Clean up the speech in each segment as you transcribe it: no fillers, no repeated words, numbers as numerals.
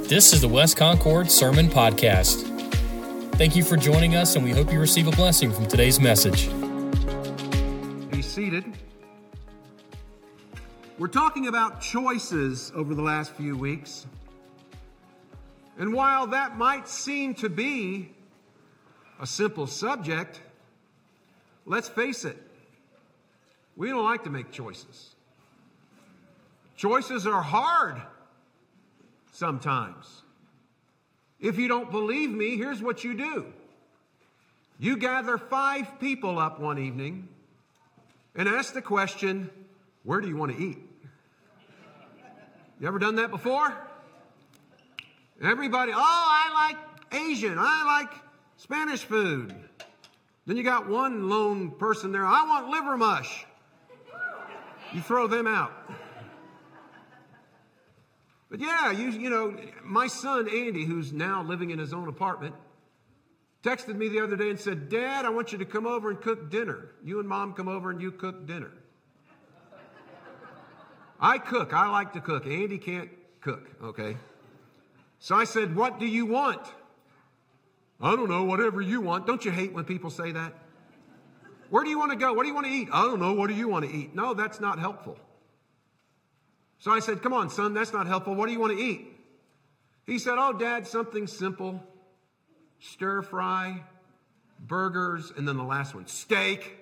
This is the West Concord Sermon Podcast. Thank you for joining us, and we hope you receive a blessing from today's message. Be seated. We're talking about choices over the last few weeks. And while that might seem to be a simple subject, let's face it, we don't like to make choices. Choices are hard sometimes. If you don't believe me, here's what you do. You gather 5 people up one evening and ask the question, where do you want to eat? You ever done that before? Everybody, I like Asian, I like Spanish food. Then you got one lone person there, I want liver mush. You throw them out. But yeah, you know, my son Andy, who's now living in his own apartment, texted me the other day and said, Dad, I want you to come over and cook dinner. You and Mom come over and you cook dinner. I cook. I like to cook. Andy can't cook, okay? So I said, what do you want? I don't know, whatever you want. Don't you hate when people say that? Where do you want to go? What do you want to eat? I don't know. What do you want to eat? No, that's not helpful. So I said, come on, son, that's not helpful. What do you want to eat? He said, oh, Dad, something simple. Stir fry, burgers, and then the last one, steak.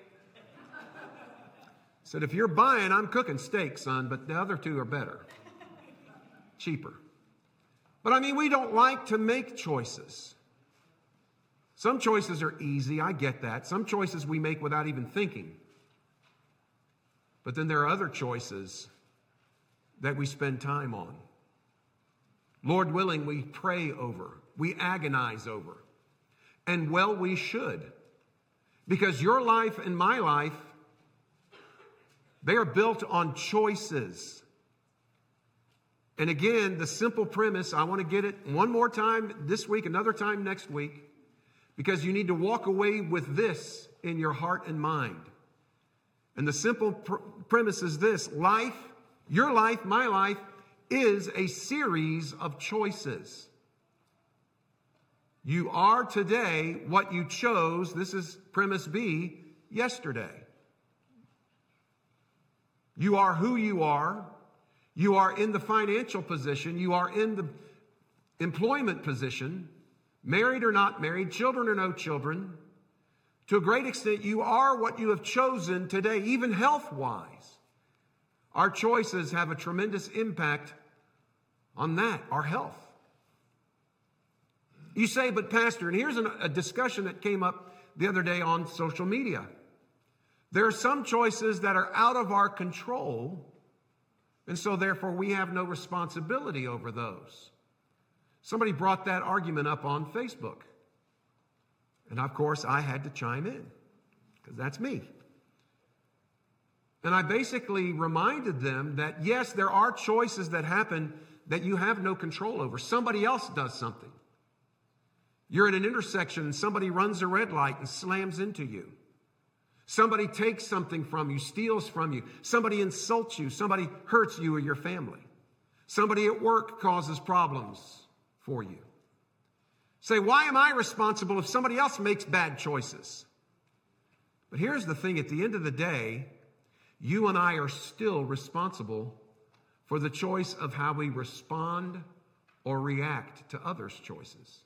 I said, if you're buying, I'm cooking steak, son, but the other 2 are better. Cheaper. But I mean, we don't like to make choices. Some choices are easy, I get that. Some choices we make without even thinking. But then there are other choices that we spend time on. Lord willing, we pray over, we agonize over. And well, we should. Because your life and my life, they are built on choices. And again, the simple premise, I want to get it one more time this week, another time next week, because you need to walk away with this in your heart and mind. And the simple premise is this: life, your life, my life, is a series of choices. You are today what you chose, this is premise B, yesterday. You are who you are. You are in the financial position. You are in the employment position, married or not married, children or no children. To a great extent, you are what you have chosen today, even health-wise. Our choices have a tremendous impact on that, our health. You say, but Pastor, and here's a discussion that came up the other day on social media. There are some choices that are out of our control, and so therefore we have no responsibility over those. Somebody brought that argument up on Facebook. And of course, I had to chime in, because that's me. And I basically reminded them that, yes, there are choices that happen that you have no control over. Somebody else does something. You're at an intersection and somebody runs a red light and slams into you. Somebody takes something from you, steals from you. Somebody insults you. Somebody hurts you or your family. Somebody at work causes problems for you. Say, why am I responsible if somebody else makes bad choices? But here's the thing, at the end of the day, you and I are still responsible for the choice of how we respond or react to others' choices.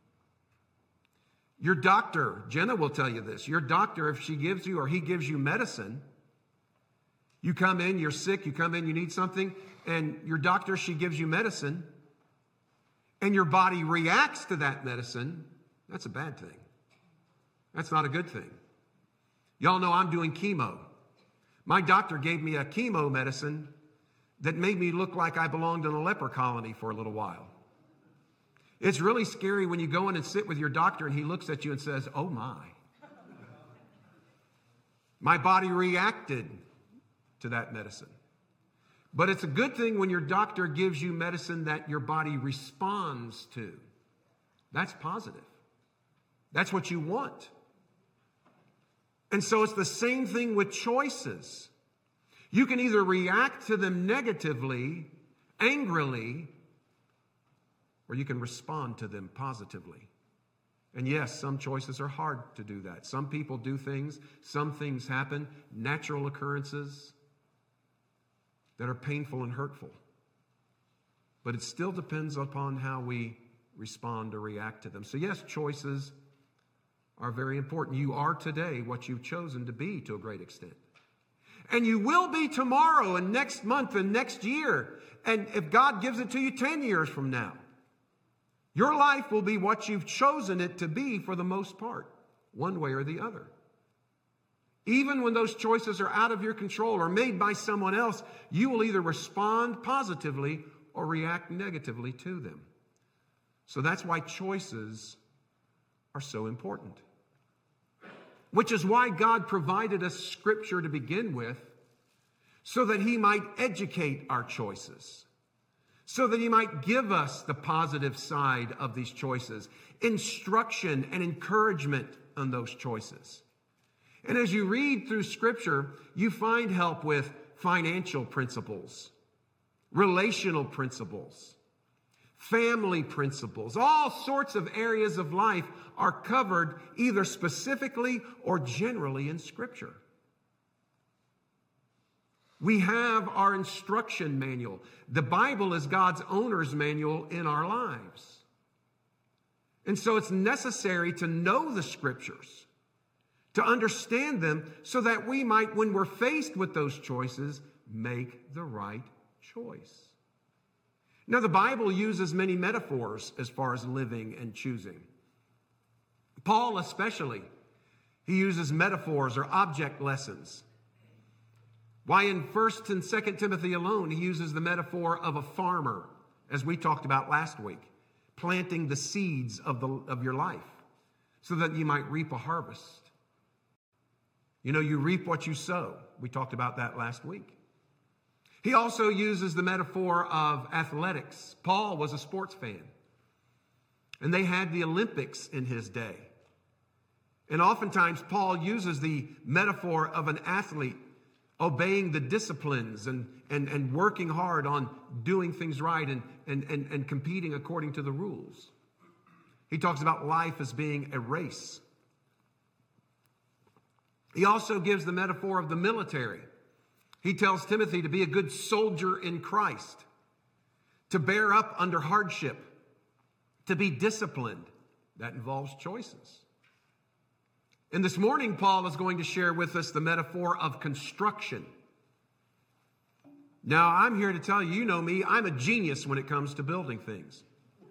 Your doctor, Jenna will tell you this, your doctor, if she gives you or he gives you medicine, you come in, you're sick, you come in, you need something, and your doctor, she gives you medicine, and your body reacts to that medicine, that's a bad thing. That's not a good thing. Y'all know I'm doing chemo. My doctor gave me a chemo medicine that made me look like I belonged in a leper colony for a little while. It's really scary when you go in and sit with your doctor and he looks at you and says, oh my. My body reacted to that medicine. But it's a good thing when your doctor gives you medicine that your body responds to. That's positive. That's what you want. And so it's the same thing with choices. You can either react to them negatively, angrily, or you can respond to them positively. And yes, some choices are hard to do that. Some people do things, some things happen, natural occurrences that are painful and hurtful. But it still depends upon how we respond or react to them. So yes, choices are very important. You are today what you've chosen to be to a great extent. And you will be tomorrow and next month and next year. And if God gives it to you 10 years from now, your life will be what you've chosen it to be for the most part, one way or the other. Even when those choices are out of your control or made by someone else, you will either respond positively or react negatively to them. So that's why choices are so important. Which is why God provided us Scripture to begin with, so that He might educate our choices, so that He might give us the positive side of these choices, instruction and encouragement on those choices. And as you read through Scripture, you find help with financial principles, relational principles, family principles. All sorts of areas of life are covered either specifically or generally in Scripture. We have our instruction manual. The Bible is God's owner's manual in our lives. And so it's necessary to know the Scriptures, to understand them, so that we might, when we're faced with those choices, make the right choice. Now, the Bible uses many metaphors as far as living and choosing. Paul especially, he uses metaphors or object lessons. Why in 1 and 2 Timothy alone, he uses the metaphor of a farmer, as we talked about last week, planting the seeds of your life so that you might reap a harvest. You know, you reap what you sow. We talked about that last week. He also uses the metaphor of athletics. Paul was a sports fan, and they had the Olympics in his day. And oftentimes, Paul uses the metaphor of an athlete obeying the disciplines and working hard on doing things right and competing according to the rules. He talks about life as being a race. He also gives the metaphor of the military. He tells Timothy to be a good soldier in Christ, to bear up under hardship, to be disciplined. That involves choices. And this morning, Paul is going to share with us the metaphor of construction. Now, I'm here to tell you, you know me, I'm a genius when it comes to building things.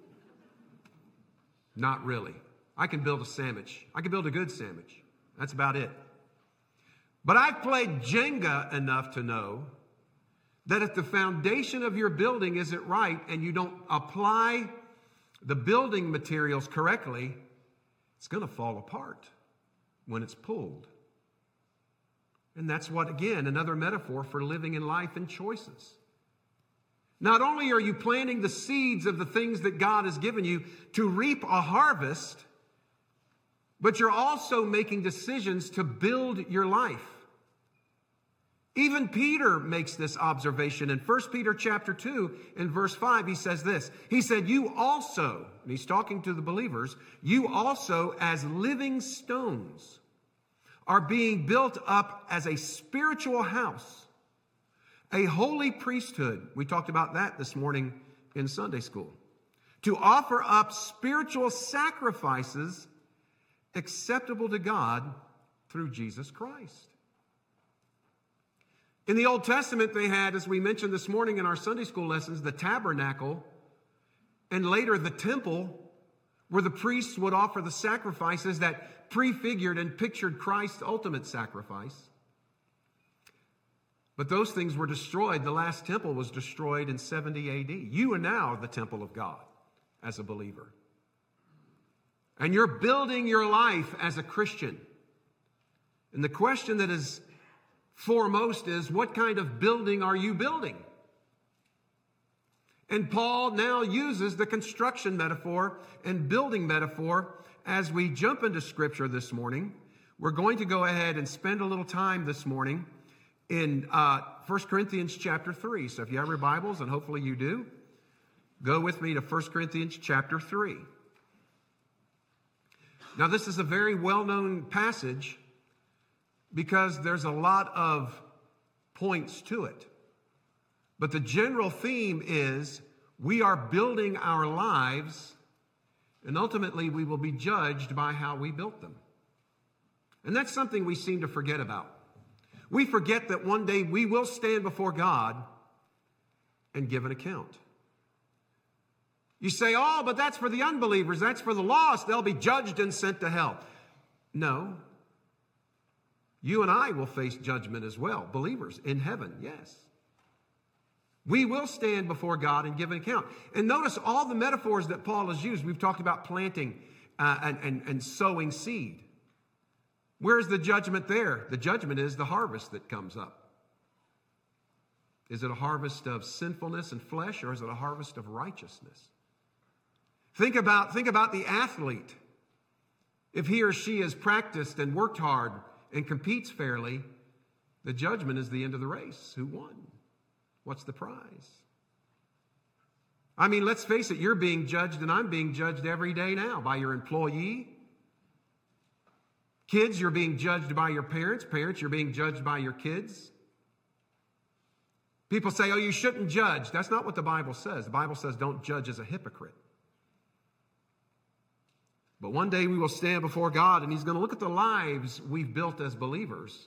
Not really. I can build a sandwich. I can build a good sandwich. That's about it. But I've played Jenga enough to know that if the foundation of your building isn't right and you don't apply the building materials correctly, it's going to fall apart when it's pulled. And that's what, again, another metaphor for living in life and choices. Not only are you planting the seeds of the things that God has given you to reap a harvest, but you're also making decisions to build your life. Even Peter makes this observation. In 1 Peter chapter 2, in verse 5, he says this. He said, you also, and he's talking to the believers, you also as living stones are being built up as a spiritual house, a holy priesthood. We talked about that this morning in Sunday school. To offer up spiritual sacrifices acceptable to God through Jesus Christ. In the Old Testament, they had, as we mentioned this morning in our Sunday school lessons, the tabernacle and later the temple, where the priests would offer the sacrifices that prefigured and pictured Christ's ultimate sacrifice. But those things were destroyed. The last temple was destroyed in 70 AD. You are now the temple of God as a believer. And you're building your life as a Christian. And the question that is foremost is, what kind of building are you building? And Paul now uses the construction metaphor and building metaphor as we jump into Scripture this morning. We're going to go ahead and spend a little time this morning in 1 Corinthians chapter 3. So if you have your Bibles, and hopefully you do, Go with me to 1 Corinthians chapter 3. Now, this is a very well-known passage because there's a lot of points to it. But the general theme is we are building our lives, and ultimately we will be judged by how we built them. And that's something we seem to forget about. We forget that one day we will stand before God and give an account. You say, oh, but that's for the unbelievers. That's for the lost. They'll be judged and sent to hell. No. You and I will face judgment as well. Believers in heaven, yes. We will stand before God and give an account. And notice all the metaphors that Paul has used. We've talked about planting and sowing seed. Where's the judgment there? The judgment is the harvest that comes up. Is it a harvest of sinfulness and flesh, or is it a harvest of righteousness? Think about the athlete. If he or she has practiced and worked hard and competes fairly, the judgment is the end of the race. Who won? What's the prize? I mean, let's face it, you're being judged and I'm being judged every day now by your employee. Kids, you're being judged by your parents. Parents, you're being judged by your kids. People say, oh, you shouldn't judge. That's not what the Bible says. The Bible says don't judge as a hypocrite. But one day we will stand before God and He's going to look at the lives we've built as believers.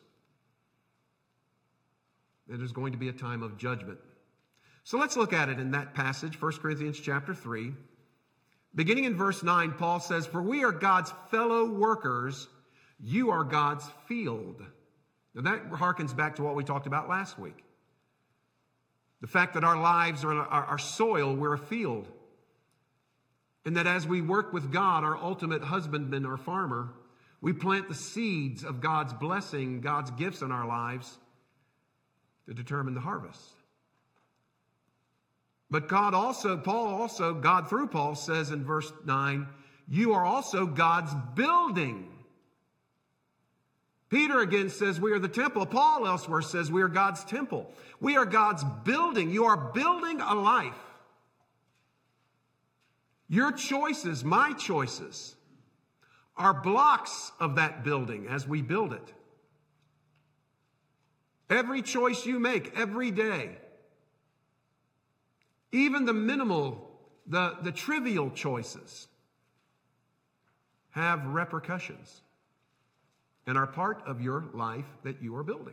And there's going to be a time of judgment. So let's look at it in that passage, 1 Corinthians chapter 3. Beginning in verse 9, Paul says, for we are God's fellow workers. You are God's field. Now that harkens back to what we talked about last week. The fact that our lives are our soil, we're a field. And that as we work with God, our ultimate husbandman or farmer, we plant the seeds of God's blessing, God's gifts in our lives to determine the harvest. But God through Paul says in verse 9, you are also God's building. Peter again says we are the temple. Paul elsewhere says we are God's temple. We are God's building. You are building a life. Your choices, my choices, are blocks of that building as we build it. Every choice you make every day, even the minimal, the trivial choices, have repercussions and are part of your life that you are building.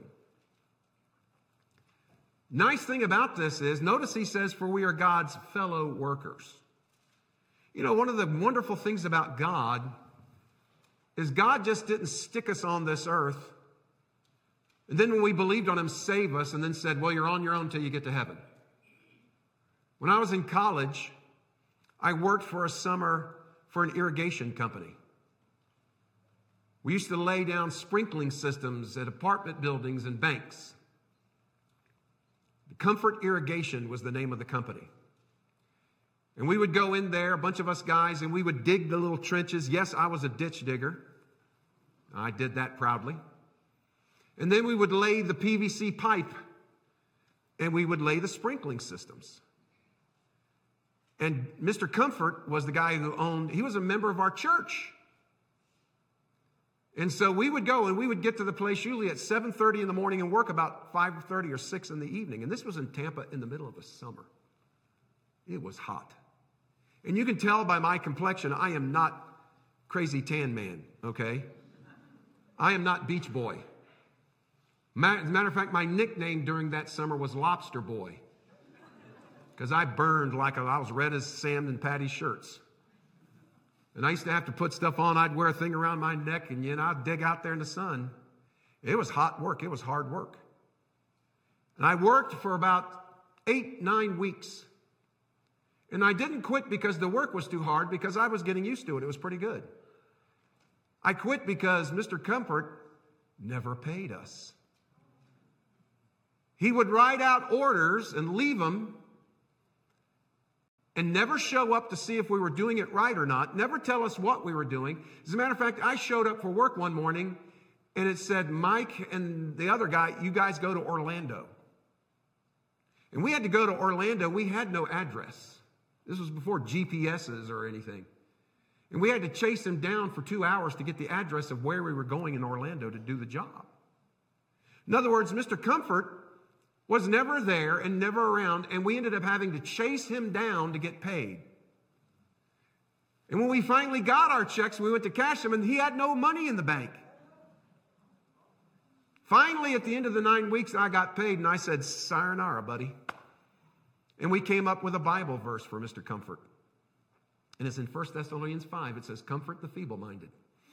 Nice thing about this is, notice he says, for we are God's fellow workers. You know, one of the wonderful things about God is God just didn't stick us on this earth and then when we believed on Him, save us, and then said, well, you're on your own until you get to heaven. When I was in college, I worked for a summer for an irrigation company. We used to lay down sprinkling systems at apartment buildings and banks. Comfort Irrigation was the name of the company. And we would go in there, a bunch of us guys, and we would dig the little trenches. Yes, I was a ditch digger. I did that proudly. And then we would lay the PVC pipe, and we would lay the sprinkling systems. And Mr. Comfort was the guy he was a member of our church. And so we would go and we would get to the place usually at 7:30 in the morning and work about 5:30 or 6 in the evening. And this was in Tampa in the middle of the summer. It was hot. And you can tell by my complexion, I am not crazy tan man, okay? I am not beach boy. As a matter of fact, my nickname during that summer was Lobster Boy. Because I burned like I was red as Sam and Patty's shirts. And I used to have to put stuff on. I'd wear a thing around my neck and, I'd dig out there in the sun. It was hot work. It was hard work. And I worked for about 8-9 weeks. And I didn't quit because the work was too hard, because I was getting used to it. It was pretty good. I quit because Mr. Comfort never paid us. He would write out orders and leave them and never show up to see if we were doing it right or not, never tell us what we were doing. As a matter of fact, I showed up for work one morning, and it said, Mike and the other guy, you guys go to Orlando. And we had to go to Orlando. We had no address. This was before GPSs or anything. And we had to chase him down for 2 hours to get the address of where we were going in Orlando to do the job. In other words, Mr. Comfort was never there and never around, and we ended up having to chase him down to get paid. And when we finally got our checks, we went to cash them, and he had no money in the bank. Finally, at the end of the 9 weeks, I got paid, and I said, sayonara, buddy. And we came up with a Bible verse for Mr. Comfort. And it's in 1 Thessalonians 5. It says, comfort the feeble-minded.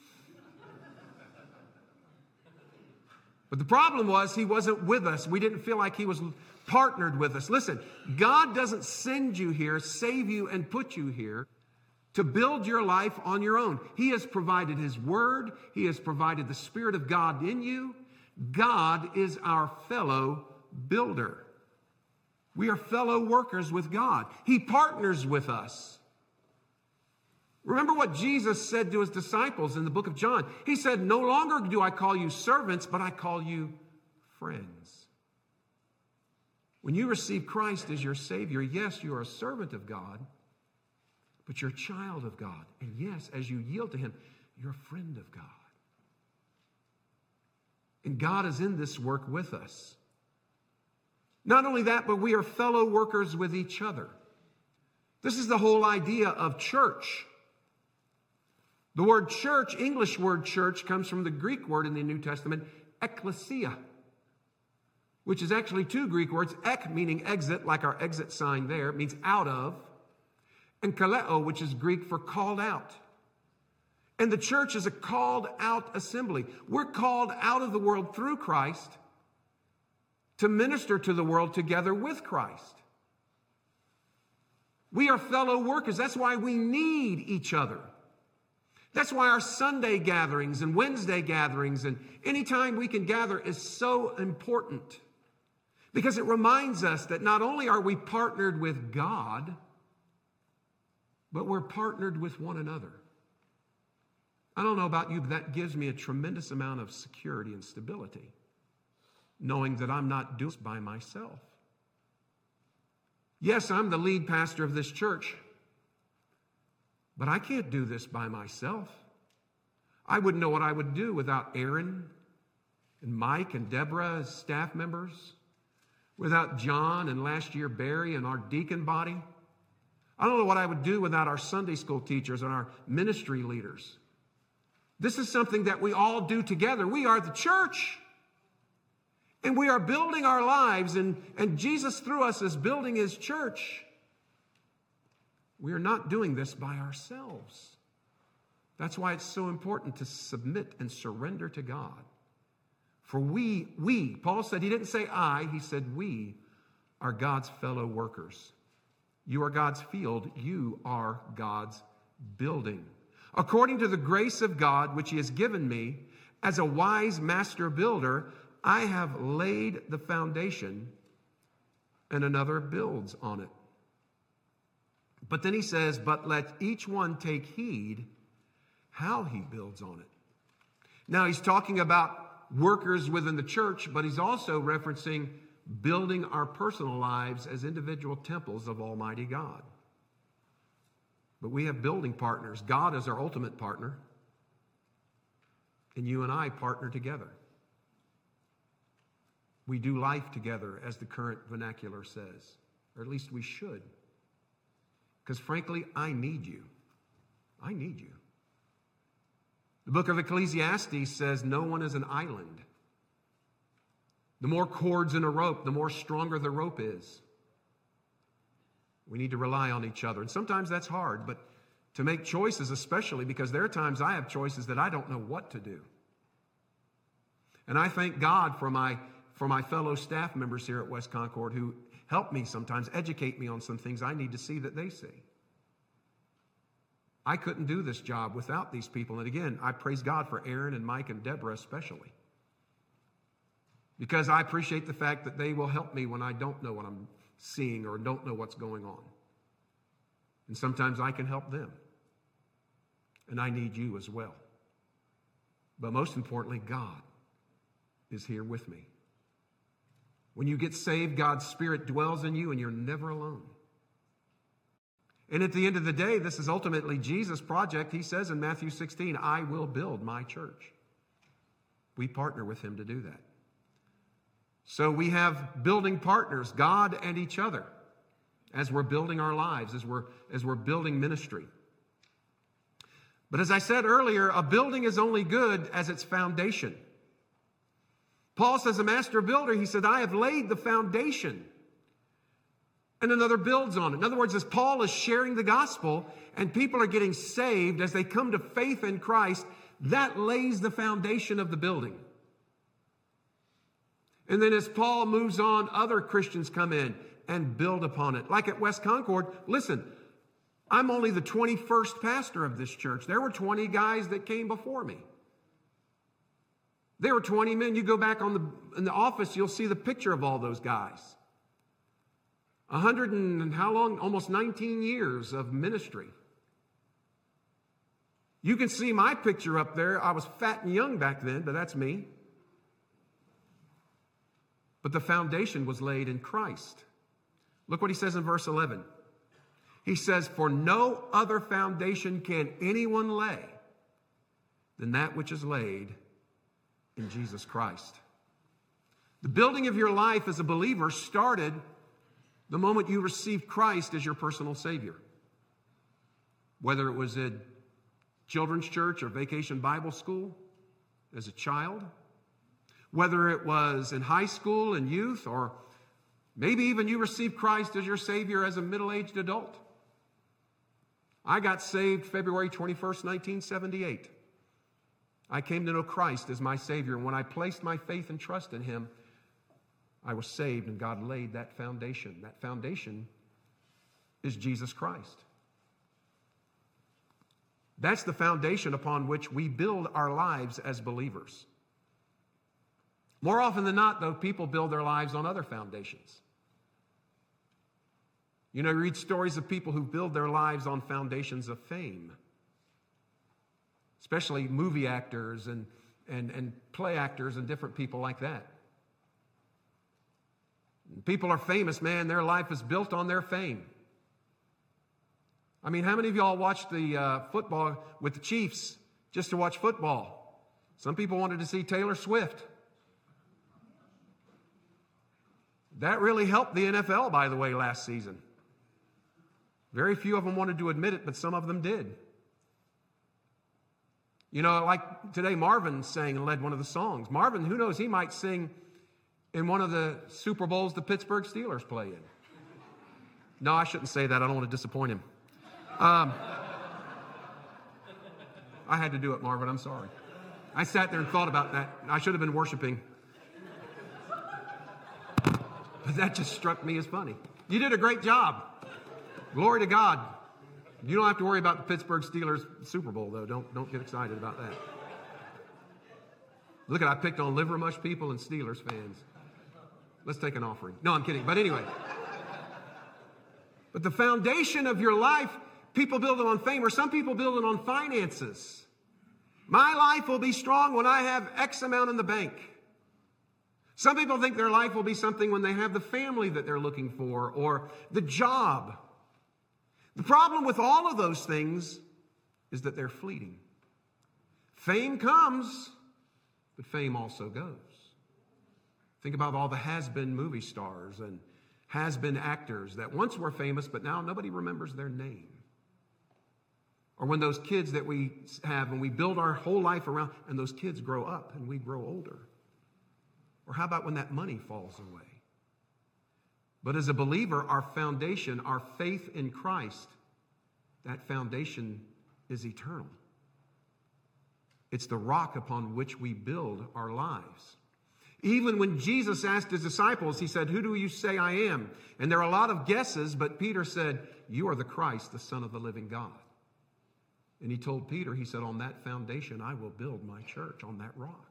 But the problem was he wasn't with us. We didn't feel like he was partnered with us. Listen, God doesn't send you here, save you, and put you here to build your life on your own. He has provided His Word. He has provided the Spirit of God in you. God is our fellow builder. We are fellow workers with God. He partners with us. Remember what Jesus said to His disciples in the book of John. He said, no longer do I call you servants, but I call you friends. When you receive Christ as your Savior, yes, you are a servant of God, but you're a child of God. And yes, as you yield to Him, you're a friend of God. And God is in this work with us. Not only that, but we are fellow workers with each other. This is the whole idea of church. The word church, English word church, comes from the Greek word in the New Testament, ekklesia, which is actually two Greek words, ek meaning exit, like our exit sign there, it means out of, and kaleo, which is Greek for called out. And the church is a called out assembly. We're called out of the world through Christ to minister to the world together with Christ. We are fellow workers. That's why we need each other. That's why our Sunday gatherings and Wednesday gatherings and any time we can gather is so important. Because it reminds us that not only are we partnered with God, but we're partnered with one another. I don't know about you, but that gives me a tremendous amount of security and stability, knowing that I'm not doing this by myself. Yes, I'm the lead pastor of this church, but I can't do this by myself. I wouldn't know what I would do without Aaron and Mike and Deborah as staff members, without John and last year Barry and our deacon body. I don't know what I would do without our Sunday school teachers and our ministry leaders. This is something that we all do together. We are the church. And we are building our lives, and Jesus through us is building His church. We are not doing this by ourselves. That's why it's so important to submit and surrender to God. For we, Paul said, he didn't say I, he said we are God's fellow workers. You are God's field, you are God's building. According to the grace of God, which He has given me, as a wise master builder, I have laid the foundation, and another builds on it. But then he says, but let each one take heed how he builds on it. Now he's talking about workers within the church, but he's also referencing building our personal lives as individual temples of Almighty God. But we have building partners. God is our ultimate partner. And you and I partner together. We do life together, as the current vernacular says. Or at least we should. Because frankly, I need you. I need you. The book of Ecclesiastes says no one is an island. The more cords in a rope, the more stronger the rope is. We need to rely on each other. And sometimes that's hard, but to make choices, especially because there are times I have choices that I don't know what to do. And I thank God for my fellow staff members here at West Concord who help me sometimes, educate me on some things I need to see that they see. I couldn't do this job without these people. And again, I praise God for Aaron and Mike and Deborah especially. Because I appreciate the fact that they will help me when I don't know what I'm seeing or don't know what's going on. And sometimes I can help them. And I need you as well. But most importantly, God is here with me. When you get saved, God's Spirit dwells in you and you're never alone. And at the end of the day, this is ultimately Jesus' project. He says in Matthew 16, I will build my church. We partner with him to do that. So we have building partners, God and each other, as we're building our lives, as we're building ministry. But as I said earlier, a building is only good as its foundation. Paul says, a master builder, he said, I have laid the foundation, and another builds on it. In other words, as Paul is sharing the gospel and people are getting saved as they come to faith in Christ, that lays the foundation of the building. And then as Paul moves on, other Christians come in and build upon it. Like at West Concord, listen, I'm only the 21st pastor of this church. There were 20 guys that came before me. There were 20 men. You go back in the office, you'll see the picture of all those guys. 100 and how long? Almost 19 years of ministry. You can see my picture up there. I was fat and young back then, but that's me. But the foundation was laid in Christ. Look what he says in verse 11. He says, for no other foundation can anyone lay than that which is laid in Jesus Christ. The building of your life as a believer started the moment you received Christ as your personal Savior. Whether it was at children's church or Vacation Bible School as a child, whether it was in high school and youth, or maybe even you received Christ as your Savior as a middle-aged adult. I got saved February 21st, 1978. I came to know Christ as my Savior, and when I placed my faith and trust in him, I was saved, and God laid that foundation. That foundation is Jesus Christ. That's the foundation upon which we build our lives as believers. More often than not, though, people build their lives on other foundations. You know, you read stories of people who build their lives on foundations of fame, especially movie actors and play actors and different people like that. People are famous, man. Their life is built on their fame. I mean, how many of y'all watched the football with the Chiefs just to watch football? Some people wanted to see Taylor Swift. That really helped the NFL, by the way, last season. Very few of them wanted to admit it, but some of them did. You know, like today, Marvin sang and led one of the songs. Marvin, who knows, he might sing in one of the Super Bowls the Pittsburgh Steelers play in. No, I shouldn't say that. I don't want to disappoint him. I had to do it, Marvin. I'm sorry. I sat there and thought about that. I should have been worshiping. But that just struck me as funny. You did a great job. Glory to God. You don't have to worry about the Pittsburgh Steelers Super Bowl, though. Don't get excited about that. Look at, I picked on Livermush people and Steelers fans. Let's take an offering. No, I'm kidding. But anyway. But the foundation of your life, people build it on fame, or some people build it on finances. My life will be strong when I have X amount in the bank. Some people think their life will be something when they have the family that they're looking for, or the job. The problem with all of those things is that they're fleeting. Fame comes, but fame also goes. Think about all the has-been movie stars and has-been actors that once were famous, but now nobody remembers their name. Or when those kids that we have and we build our whole life around, and those kids grow up and we grow older. Or how about when that money falls away? But as a believer, our foundation, our faith in Christ, that foundation is eternal. It's the rock upon which we build our lives. Even when Jesus asked his disciples, he said, "Who do you say I am?" And there are a lot of guesses, but Peter said, "You are the Christ, the Son of the living God." And he told Peter, he said, "On that foundation, I will build my church, on that rock."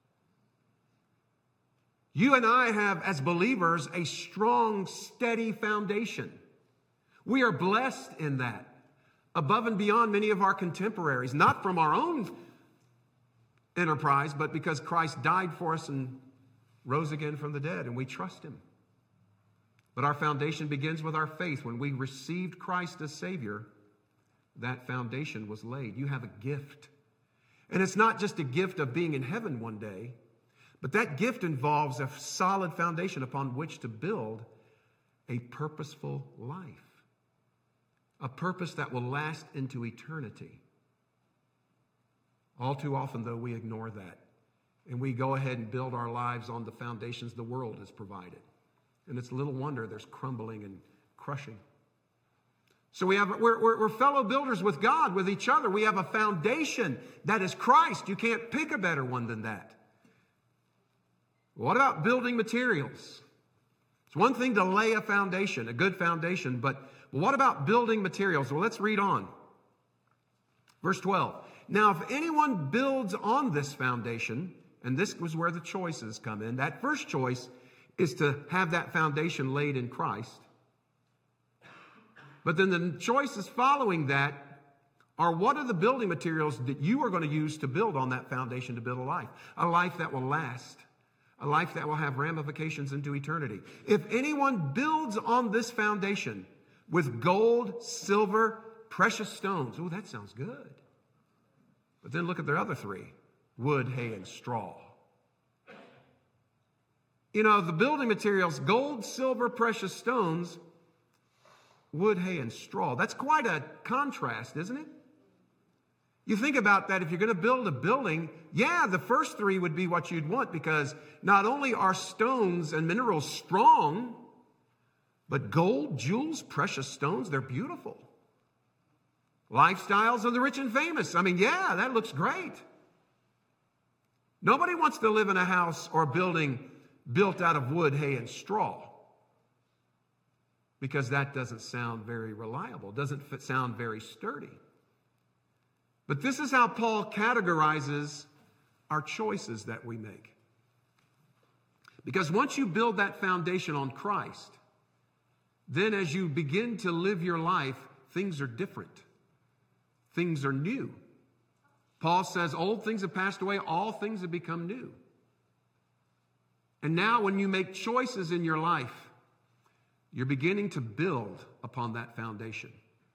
You and I have, as believers, a strong, steady foundation. We are blessed in that, above and beyond many of our contemporaries, not from our own enterprise, but because Christ died for us and rose again from the dead, and we trust him. But our foundation begins with our faith. When we received Christ as Savior, that foundation was laid. You have a gift. And it's not just a gift of being in heaven one day, but that gift involves a solid foundation upon which to build a purposeful life. A purpose that will last into eternity. All too often, though, we ignore that. And we go ahead and build our lives on the foundations the world has provided. And it's little wonder there's crumbling and crushing. So we're fellow builders with God, with each other. We have a foundation that is Christ. You can't pick a better one than that. What about building materials? It's one thing to lay a foundation, a good foundation, but what about building materials? Well, let's read on. Verse 12. Now, if anyone builds on this foundation, and this was where the choices come in, that first choice is to have that foundation laid in Christ. But then the choices following that are what are the building materials that you are going to use to build on that foundation to build a life that will last, a life that will have ramifications into eternity. If anyone builds on this foundation with gold, silver, precious stones, oh, that sounds good. But then look at their other three, wood, hay, and straw. You know, the building materials, gold, silver, precious stones, wood, hay, and straw. That's quite a contrast, isn't it? You think about that. If you're going to build a building, yeah, the first three would be what you'd want because not only are stones and minerals strong, but gold, jewels, precious stones, they're beautiful. Lifestyles of the rich and famous. I mean, yeah, that looks great. Nobody wants to live in a house or a building built out of wood, hay, and straw. Because that doesn't sound very reliable, doesn't sound very sturdy. But this is how Paul categorizes our choices that we make. Because once you build that foundation on Christ, then as you begin to live your life, things are different. Things are new. Paul says, old things have passed away, all things have become new. And now when you make choices in your life, you're beginning to build upon that foundation.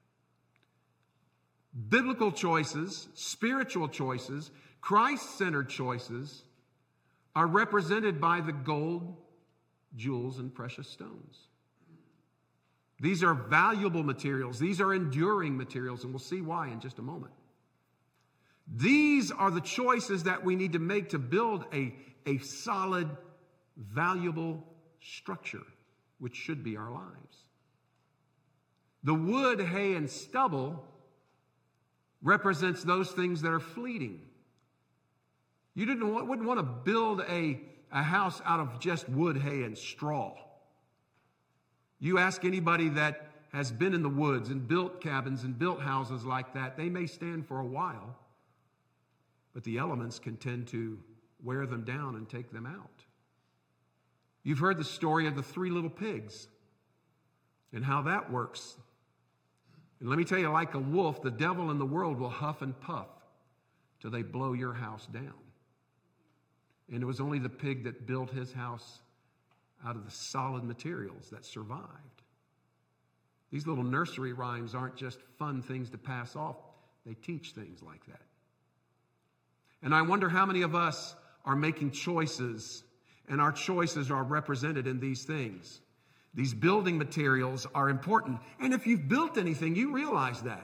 Biblical choices, spiritual choices, Christ-centered choices are represented by the gold, jewels, and precious stones. These are valuable materials. These are enduring materials, and we'll see why in just a moment. These are the choices that we need to make to build a solid, valuable structure, which should be our lives. The wood, hay, and stubble represents those things that are fleeting. You wouldn't want to build a house out of just wood, hay, and straw. You ask anybody that has been in the woods and built cabins and built houses like that, they may stand for a while, but the elements can tend to wear them down and take them out. You've heard the story of the 3 little pigs and how that works. And let me tell you, like a wolf, the devil in the world will huff and puff till they blow your house down. And it was only the pig that built his house out of the solid materials that survived. These little nursery rhymes aren't just fun things to pass off. They teach things like that. And I wonder how many of us are making choices, and our choices are represented in these things. These building materials are important. And if you've built anything, you realize that.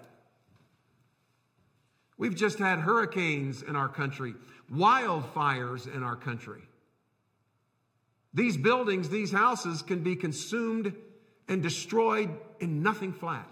We've just had hurricanes in our country, wildfires in our country. These buildings, these houses can be consumed and destroyed in nothing flat.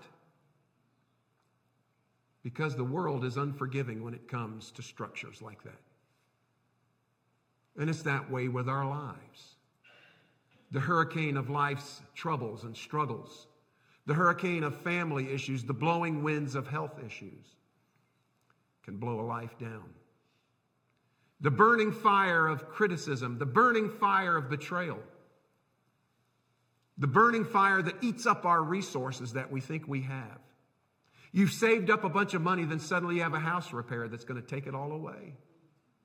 Because the world is unforgiving when it comes to structures like that. And it's that way with our lives. The hurricane of life's troubles and struggles. The hurricane of family issues, the blowing winds of health issues can blow a life down. The burning fire of criticism, the burning fire of betrayal, the burning fire that eats up our resources that we think we have. You've saved up a bunch of money, then suddenly you have a house repair that's going to take it all away.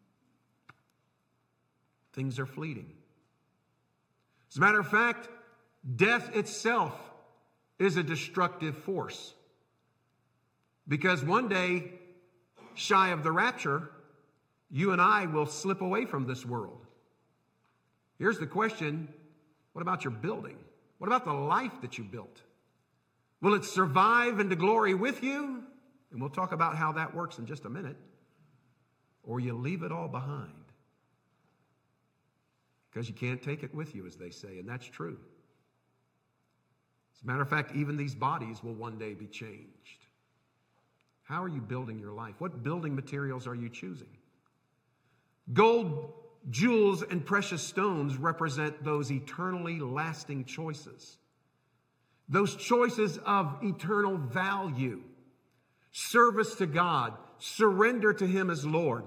Things are fleeting. As a matter of fact, Death itself is a destructive force. Because one day, shy of the rapture, you and I will slip away from this world. Here's the question, what about your building? What about the life that you built? Will it survive into glory with you? And we'll talk about how that works in just a minute. Or you leave it all behind. Because you can't take it with you, as they say, and that's true. As a matter of fact, even these bodies will one day be changed. How are you building your life? What building materials are you choosing? Gold, jewels, and precious stones represent those eternally lasting choices. Those choices of eternal value. Service to God. Surrender to Him as Lord.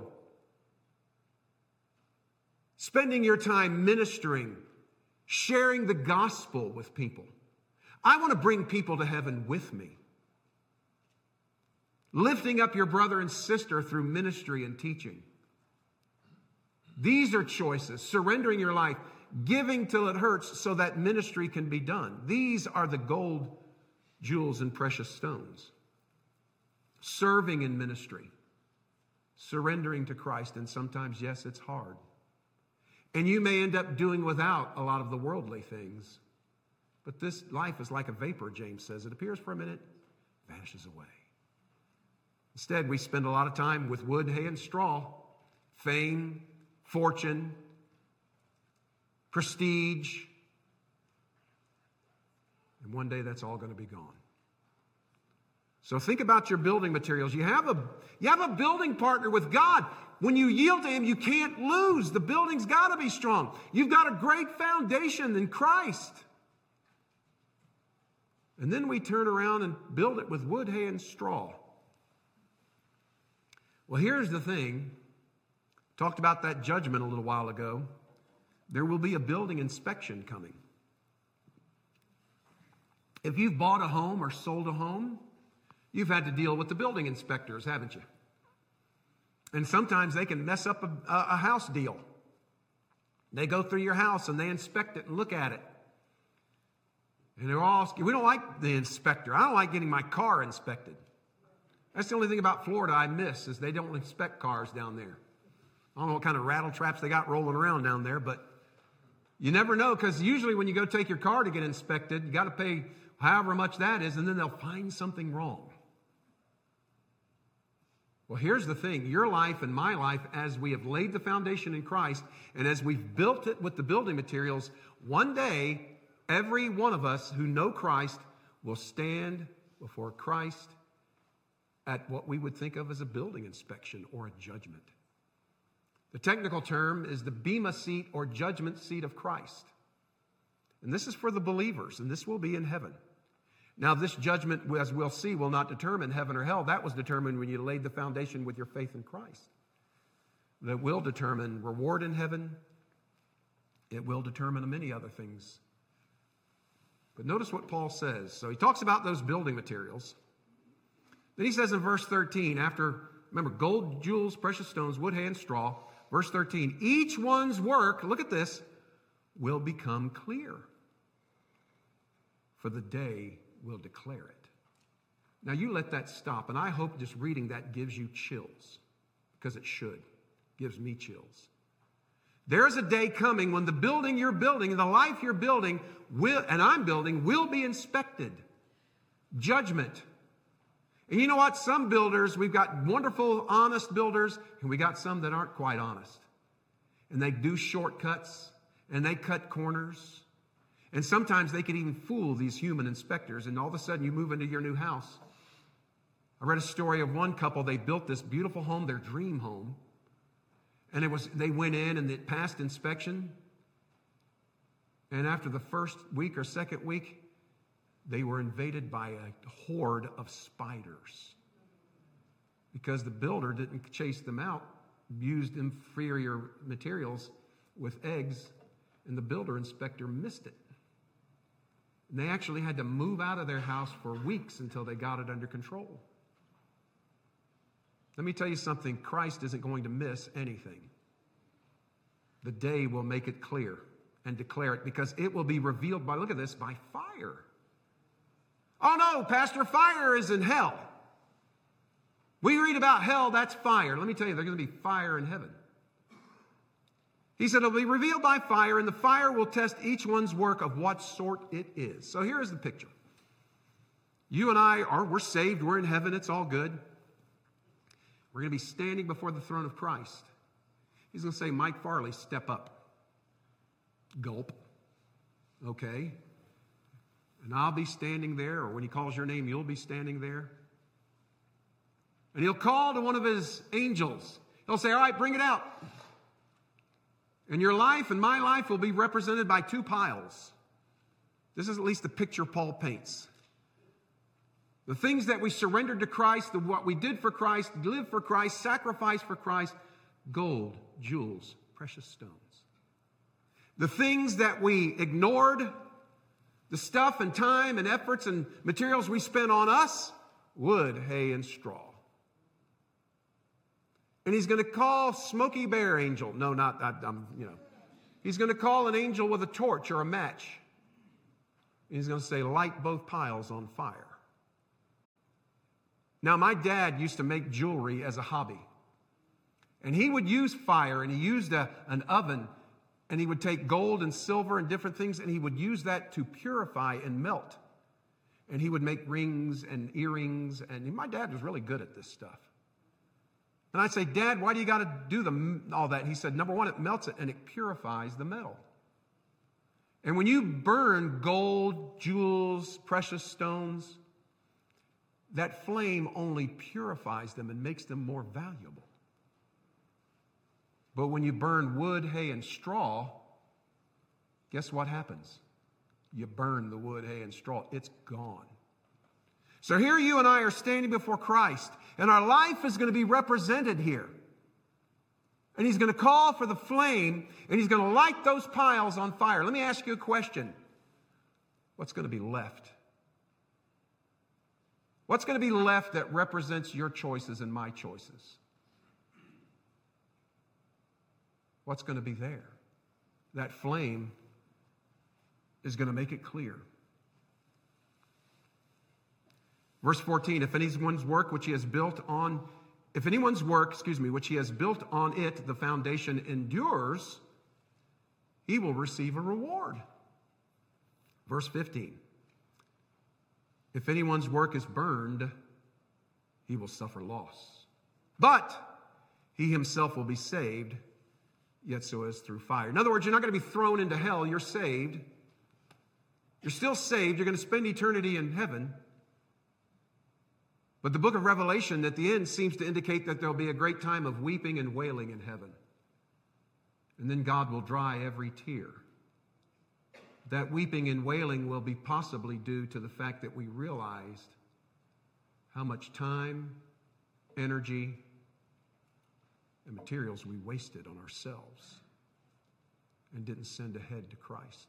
Spending your time ministering. Sharing the gospel with people. I want to bring people to heaven with me. Lifting up your brother and sister through ministry and teaching. These are choices. Surrendering your life. Giving till it hurts so that ministry can be done. These are the gold, jewels, and precious stones. Serving in ministry. Surrendering to Christ. And sometimes, yes, it's hard. And you may end up doing without a lot of the worldly things. But this life is like a vapor, James says. It appears for a minute, vanishes away. Instead, we spend a lot of time with wood, hay, and straw, fame, fortune, prestige. And one day that's all going to be gone. So think about your building materials. You have a building partner with God. When you yield to Him, you can't lose. The building's got to be strong. You've got a great foundation in Christ. And then we turn around and build it with wood, hay, and straw. Well, here's the thing. Talked about that judgment a little while ago. There will be a building inspection coming. If you've bought a home or sold a home, you've had to deal with the building inspectors, haven't you? And sometimes they can mess up a house deal. They go through your house and they inspect it and look at it. And they're all, we don't like the inspector. I don't like getting my car inspected. That's the only thing about Florida I miss is they don't inspect cars down there. I don't know what kind of rattle traps they got rolling around down there, but you never know because usually when you go take your car to get inspected, you got to pay however much that is, and then they'll find something wrong. Well, here's the thing. Your life and my life, as we have laid the foundation in Christ, and as we've built it with the building materials, one day, every one of us who know Christ will stand before Christ at what we would think of as a building inspection or a judgment. The technical term is the bema seat or judgment seat of Christ. And this is for the believers, and this will be in heaven. Now, this judgment, as we'll see, will not determine heaven or hell. That was determined when you laid the foundation with your faith in Christ. That will determine reward in heaven. It will determine many other things. But notice what Paul says. So he talks about those building materials. Then he says in verse 13, remember, gold, jewels, precious stones, wood, hay, and straw. Verse 13, each one's work, look at this, will become clear. For the day will declare it. Now you let that stop, and I hope just reading that gives you chills, because it should. It gives me chills. There's a day coming when the building you're building, the life you're building, and I'm building, will be inspected. Judgment. And you know what? Some builders, we've got wonderful, honest builders, and we got some that aren't quite honest. And they do shortcuts, and they cut corners. And sometimes they can even fool these human inspectors, and all of a sudden you move into your new house. I read a story of one couple. They built this beautiful home, their dream home. And they went in and it passed inspection. And after the first week or second week, they were invaded by a horde of spiders. Because the builder didn't chase them out, used inferior materials with eggs, and the builder inspector missed it. And they actually had to move out of their house for weeks until they got it under control. Let me tell you something. Christ isn't going to miss anything. The day will make it clear. and declare it, because it will be revealed by, look at this, by fire. Oh no, Pastor, fire is in hell. We read about hell, that's fire. Let me tell you, there's going to be fire in heaven. He said it'll be revealed by fire, and the fire will test each one's work of what sort it is. So here's the picture. You and I we're saved, we're in heaven, it's all good. We're going to be standing before the throne of Christ. He's going to say, Mike Farley, step up. Gulp. Okay. And I'll be standing there, or when he calls your name, you'll be standing there. And he'll call to one of his angels. He'll say, all right, bring it out. And your life and my life will be represented by two piles. This is at least the picture Paul paints. The things that we surrendered to Christ, what we did for Christ, lived for Christ, sacrificed for Christ, gold, jewels, precious stones. The things that we ignored, the stuff and time and efforts and materials we spent on us, wood, hay, and straw. And he's going to call Smokey Bear angel. No, not, He's going to call an angel with a torch or a match. And he's going to say, light both piles on fire. Now, my dad used to make jewelry as a hobby. And he would use fire, and he used an oven, and he would take gold and silver and different things, and he would use that to purify and melt. And he would make rings and earrings, and my dad was really good at this stuff. And I'd say, Dad, why do you got to do all that? And he said, number one, it melts it, and it purifies the metal. And when you burn gold, jewels, precious stones, that flame only purifies them and makes them more valuable. But when you burn wood, hay, and straw, guess what happens? You burn the wood, hay, and straw. It's gone. So here you and I are standing before Christ, and our life is going to be represented here. And he's going to call for the flame, and he's going to light those piles on fire. Let me ask you a question. What's going to be left? What's going to be left that represents your choices and my choices? What's going to be there? That flame is going to make it clear. Verse 14, if anyone's work which he has built on it, the foundation endures, he will receive a reward. Verse 15, if anyone's work is burned, he will suffer loss. But he himself will be saved, yet so as through fire. In other words, you're not going to be thrown into hell. You're saved. You're still saved. You're going to spend eternity in heaven. But the book of Revelation at the end seems to indicate that there'll be a great time of weeping and wailing in heaven. And then God will dry every tear. That weeping and wailing will be possibly due to the fact that we realized how much time, energy, and materials we wasted on ourselves and didn't send ahead to Christ.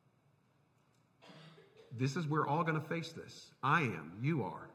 We're all going to face this. I am. You are.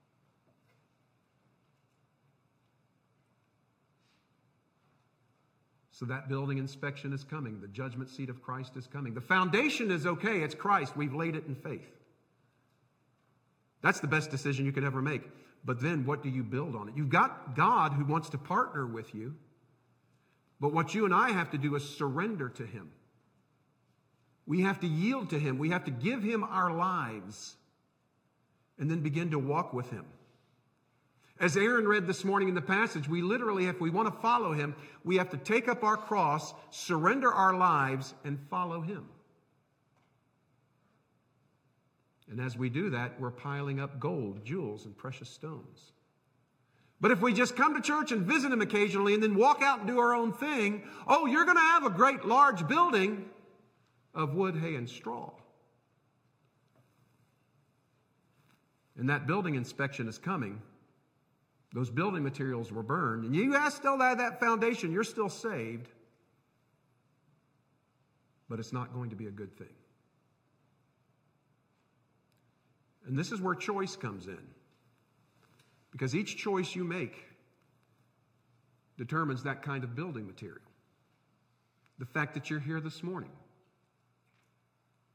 So that building inspection is coming. The judgment seat of Christ is coming. The foundation is okay. It's Christ. We've laid it in faith. That's the best decision you could ever make. But then what do you build on it? You've got God who wants to partner with you. But what you and I have to do is surrender to him. We have to yield to him. We have to give him our lives and then begin to walk with him. As Aaron read this morning in the passage, we literally, if we want to follow him, we have to take up our cross, surrender our lives, and follow him. And as we do that, we're piling up gold, jewels, and precious stones. But if we just come to church and visit him occasionally and then walk out and do our own thing, you're going to have a great large building of wood, hay, and straw. And that building inspection is coming. Those building materials were burned. And you still have that foundation. You're still saved. But it's not going to be a good thing. And this is where choice comes in. Because each choice you make determines that kind of building material. The fact that you're here this morning.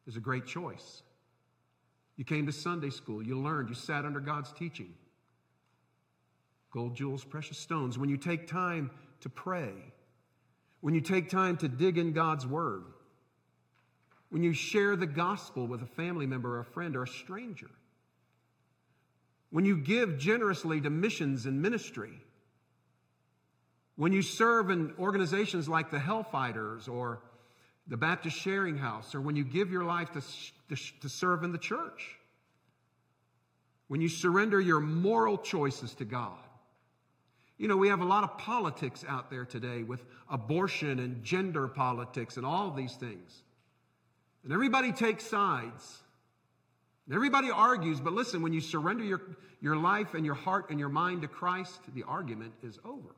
is a great choice. You came to Sunday school, you learned, you sat under God's teaching. Gold, jewels, precious stones. When you take time to pray, when you take time to dig in God's word, when you share the gospel with a family member or a friend or a stranger, when you give generously to missions and ministry, when you serve in organizations like the Hellfighters or the Baptist Sharing House, or when you give your life to serve in the church, when you surrender your moral choices to God. You know, we have a lot of politics out there today with abortion and gender politics and all of these things. And everybody takes sides. And everybody argues, but listen, when you surrender your life and your heart and your mind to Christ, the argument is over.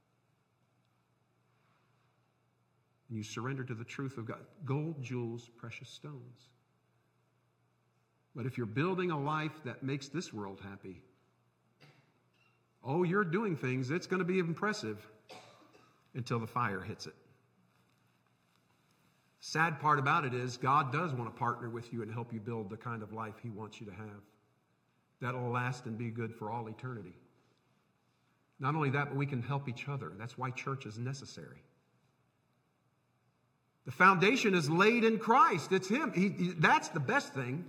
And you surrender to the truth of God. Gold, jewels, precious stones. But if you're building a life that makes this world happy, oh, you're doing things, it's going to be impressive until the fire hits it. Sad part about it is God does want to partner with you and help you build the kind of life He wants you to have. That'll last and be good for all eternity. Not only that, but we can help each other. That's why church is necessary. The foundation is laid in Christ. It's Him. That's the best thing.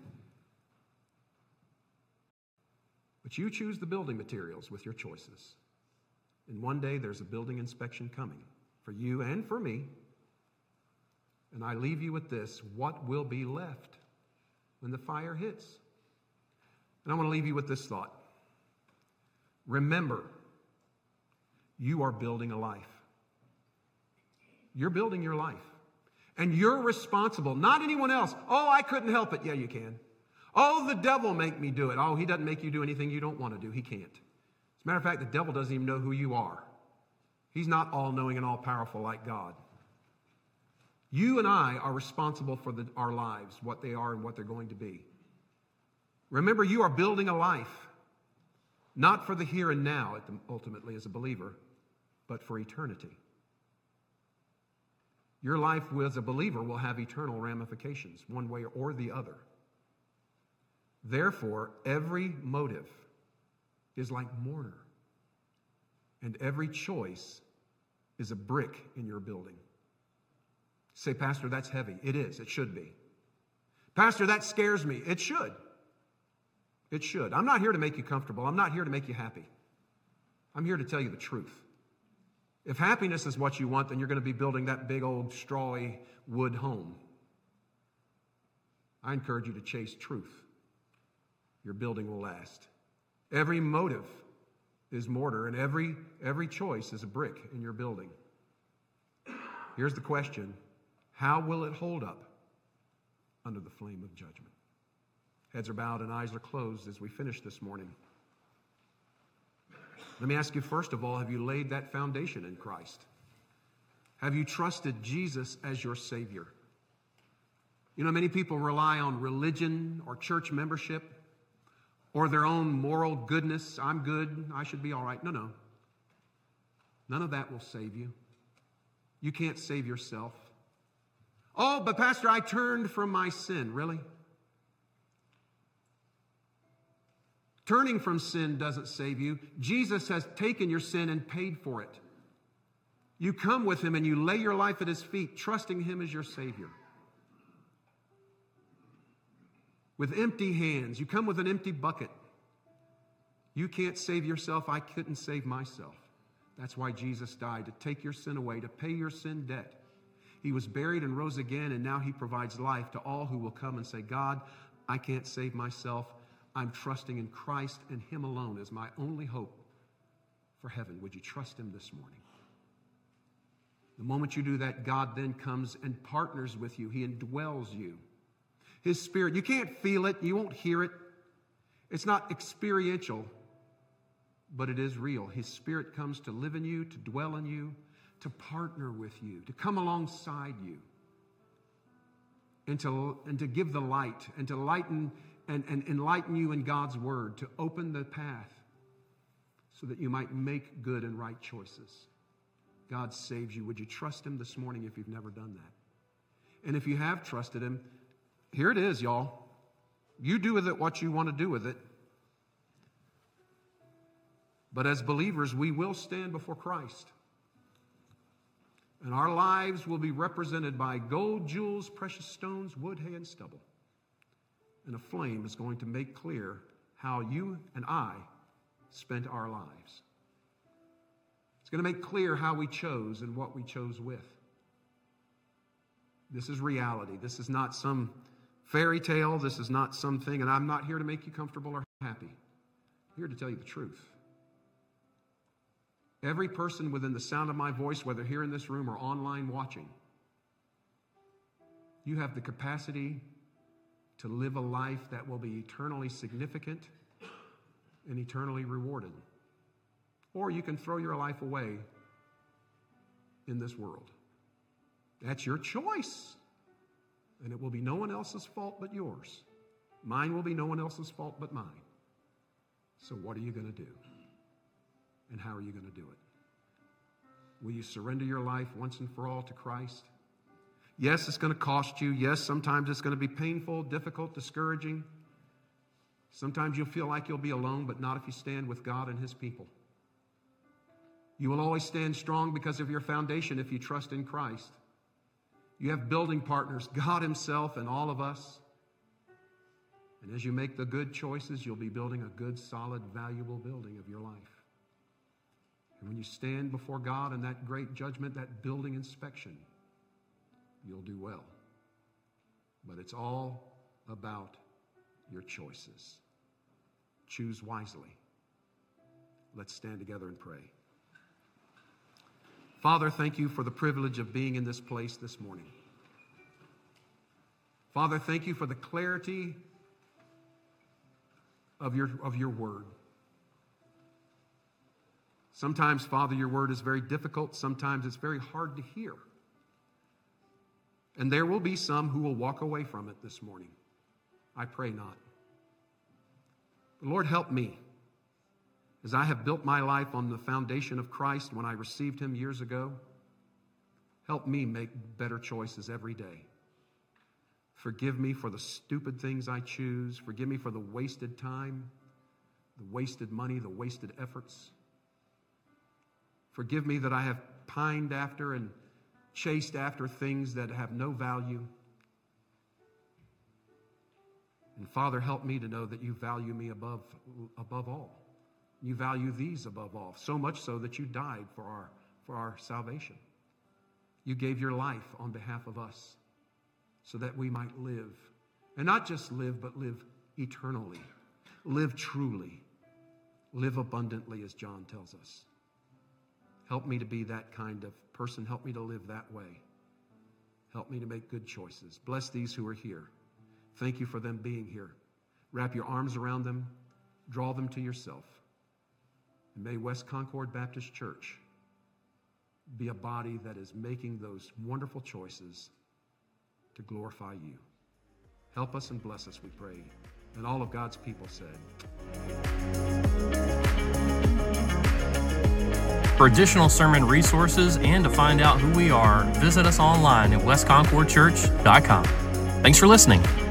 But you choose the building materials with your choices. And one day there's a building inspection coming for you and for me. And I leave you with this: what will be left when the fire hits? And I want to leave you with this thought. Remember, you are building a life. You're building your life. And you're responsible, not anyone else. Oh, I couldn't help it. Yeah, you can. Oh, the devil make me do it. Oh, he doesn't make you do anything you don't want to do. He can't. As a matter of fact, the devil doesn't even know who you are. He's not all-knowing and all-powerful like God. You and I are responsible for our lives, what they are and what they're going to be. Remember, you are building a life, not for the here and now, ultimately, as a believer, but for eternity. Your life as a believer will have eternal ramifications, one way or the other. Therefore, every motive is like mortar, and every choice is a brick in your building. Say, Pastor, that's heavy. It is. It should be. Pastor, that scares me. It should. It should. I'm not here to make you comfortable. I'm not here to make you happy. I'm here to tell you the truth. If happiness is what you want, then you're going to be building that big old strawy wood home. I encourage you to chase truth. Your building will last. Every motive is mortar, and every choice is a brick in your building. Here's the question: how will it hold up under the flame of judgment? Heads are bowed and eyes are closed as we finish this morning. Let me ask you, first of all, have you laid that foundation in Christ? Have you trusted Jesus as your Savior? You know, many people rely on religion or church membership or their own moral goodness. I'm good, I should be all right. No. None of that will save you. You can't save yourself. Oh, but Pastor, I turned from my sin. Really? Turning from sin doesn't save you. Jesus has taken your sin and paid for it. You come with Him and you lay your life at His feet, trusting Him as your Savior. With empty hands. You come with an empty bucket. You can't save yourself. I couldn't save myself. That's why Jesus died, to take your sin away, to pay your sin debt. He was buried and rose again, and now He provides life to all who will come and say, God, I can't save myself. I'm trusting in Christ and Him alone as my only hope for heaven. Would you trust Him this morning? The moment you do that, God then comes and partners with you. He indwells you. His Spirit, you can't feel it, you won't hear it. It's not experiential, but it is real. His Spirit comes to live in you, to dwell in you, to partner with you, to come alongside you, and to give the light, and to lighten and enlighten you in God's Word, to open the path so that you might make good and right choices. God saves you. Would you trust Him this morning if you've never done that? And if you have trusted Him, here it is, y'all. You do with it what you want to do with it. But as believers, we will stand before Christ. And our lives will be represented by gold, jewels, precious stones, wood, hay, and stubble. And a flame is going to make clear how you and I spent our lives. It's going to make clear how we chose and what we chose with. This is reality. This is not some fairy tale. This is not something, and I'm not here to make you comfortable or happy. I'm here to tell you the truth. Every person within the sound of my voice, whether here in this room or online watching, you have the capacity to live a life that will be eternally significant and eternally rewarded. Or you can throw your life away in this world. That's your choice. And it will be no one else's fault but yours. Mine will be no one else's fault but mine. So what are you going to do? And how are you going to do it? Will you surrender your life once and for all to Christ? Yes, it's going to cost you. Yes, sometimes it's going to be painful, difficult, discouraging. Sometimes you'll feel like you'll be alone, but not if you stand with God and His people. You will always stand strong because of your foundation if you trust in Christ. You have building partners, God Himself and all of us. And as you make the good choices, you'll be building a good, solid, valuable building of your life. And when you stand before God in that great judgment, that building inspection, you'll do well. But it's all about your choices. Choose wisely. Let's stand together and pray. Father, thank you for the privilege of being in this place this morning. Father, thank you for the clarity of your word. Sometimes, Father, your word is very difficult. Sometimes it's very hard to hear. And there will be some who will walk away from it this morning. I pray not. But Lord, help me. As I have built my life on the foundation of Christ when I received Him years ago, help me make better choices every day. Forgive me for the stupid things I choose. Forgive me for the wasted time, the wasted money, the wasted efforts. Forgive me that I have pined after and chased after things that have no value. And Father, help me to know that you value me above all. You value these above all, so much so that you died for our salvation. You gave your life on behalf of us so that we might live. And not just live, but live eternally. Live truly. Live abundantly, as John tells us. Help me to be that kind of person. Help me to live that way. Help me to make good choices. Bless these who are here. Thank you for them being here. Wrap your arms around them. Draw them to yourself. And may West Concord Baptist Church be a body that is making those wonderful choices to glorify you. Help us and bless us, we pray. And all of God's people said. For additional sermon resources and to find out who we are, visit us online at westconcordchurch.com. Thanks for listening.